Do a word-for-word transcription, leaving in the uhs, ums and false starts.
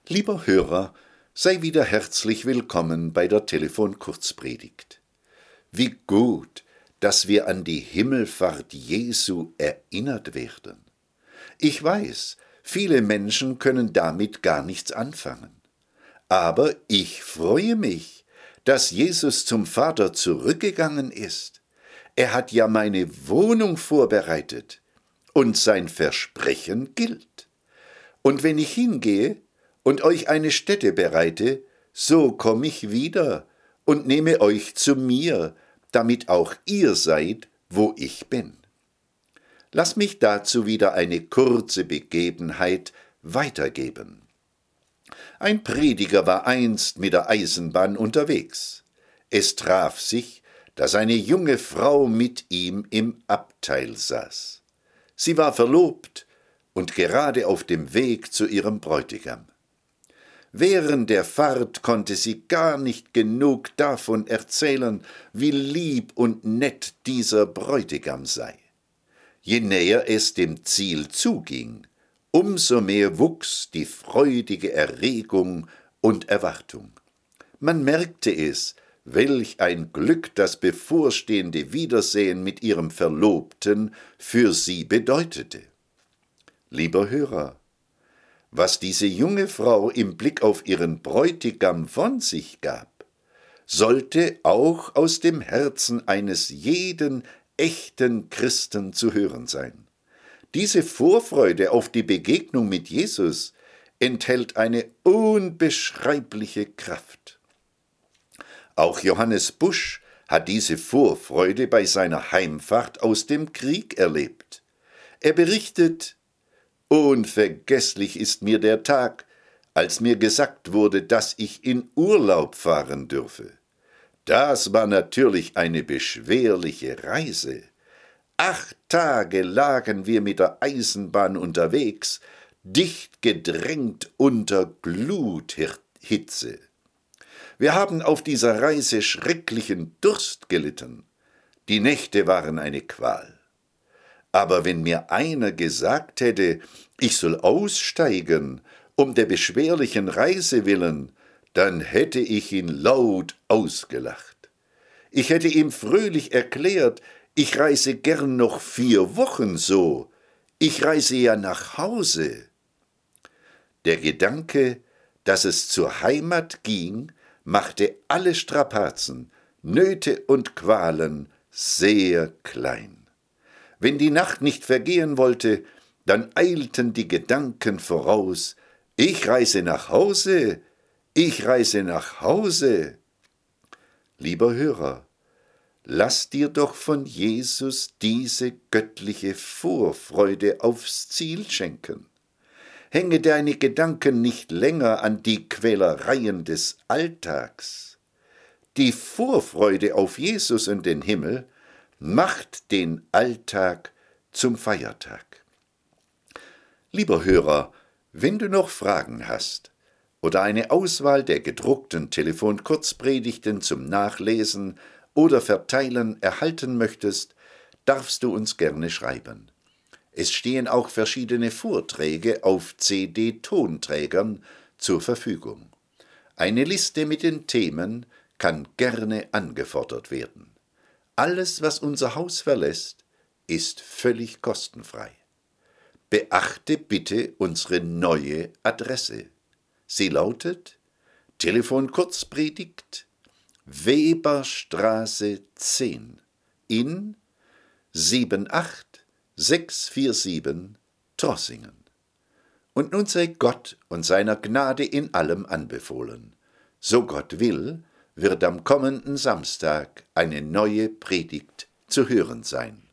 Lieber Hörer, sei wieder herzlich willkommen bei der Telefon-Kurzpredigt. Wie gut, dass wir an die Himmelfahrt Jesu erinnert werden. Ich weiß, viele Menschen können damit gar nichts anfangen. Aber ich freue mich, dass Jesus zum Vater zurückgegangen ist. Er hat ja meine Wohnung vorbereitet und sein Versprechen gilt. Und wenn ich hingehe und euch eine Stätte bereite, so komme ich wieder und nehme euch zu mir, damit auch ihr seid, wo ich bin. Lass mich dazu wieder eine kurze Begebenheit weitergeben. Ein Prediger war einst mit der Eisenbahn unterwegs. Es traf sich, dass eine junge Frau mit ihm im Abteil saß. Sie war verlobt und gerade auf dem Weg zu ihrem Bräutigam. Während der Fahrt konnte sie gar nicht genug davon erzählen, wie lieb und nett dieser Bräutigam sei. Je näher es dem Ziel zuging, umso mehr wuchs die freudige Erregung und Erwartung. Man merkte es, welch ein Glück das bevorstehende Wiedersehen mit ihrem Verlobten für sie bedeutete. Lieber Hörer, was diese junge Frau im Blick auf ihren Bräutigam von sich gab, sollte auch aus dem Herzen eines jeden echten Christen zu hören sein. Diese Vorfreude auf die Begegnung mit Jesus enthält eine unbeschreibliche Kraft. Auch Johannes Busch hat diese Vorfreude bei seiner Heimfahrt aus dem Krieg erlebt. Er berichtet: Unvergesslich ist mir der Tag, als mir gesagt wurde, dass ich in Urlaub fahren dürfe. Das war natürlich eine beschwerliche Reise. Acht Tage lagen wir mit der Eisenbahn unterwegs, dicht gedrängt unter Gluthitze. Wir haben auf dieser Reise schrecklichen Durst gelitten. Die Nächte waren eine Qual. Aber wenn mir einer gesagt hätte, ich soll aussteigen, um der beschwerlichen Reise willen, dann hätte ich ihn laut ausgelacht. Ich hätte ihm fröhlich erklärt, ich reise gern noch vier Wochen so, ich reise ja nach Hause. Der Gedanke, dass es zur Heimat ging, machte alle Strapazen, Nöte und Qualen sehr klein. Wenn die Nacht nicht vergehen wollte, dann eilten die Gedanken voraus: Ich reise nach Hause, ich reise nach Hause. Lieber Hörer, lass dir doch von Jesus diese göttliche Vorfreude aufs Ziel schenken. Hänge deine Gedanken nicht länger an die Quälereien des Alltags. Die Vorfreude auf Jesus und den Himmel macht den Alltag zum Feiertag. Lieber Hörer, wenn du noch Fragen hast oder eine Auswahl der gedruckten Telefon-Kurzpredigten zum Nachlesen oder Verteilen erhalten möchtest, darfst du uns gerne schreiben. Es stehen auch verschiedene Vorträge auf C D-Tonträgern zur Verfügung. Eine Liste mit den Themen kann gerne angefordert werden. Alles, was unser Haus verlässt, ist völlig kostenfrei. Beachte bitte unsere neue Adresse. Sie lautet Telefon-Kurzpredigt, Weberstraße zehn in sieben acht sechs vier sieben Trossingen. Und nun sei Gott und seiner Gnade in allem anbefohlen. So Gott will, wird am kommenden Samstag eine neue Predigt zu hören sein.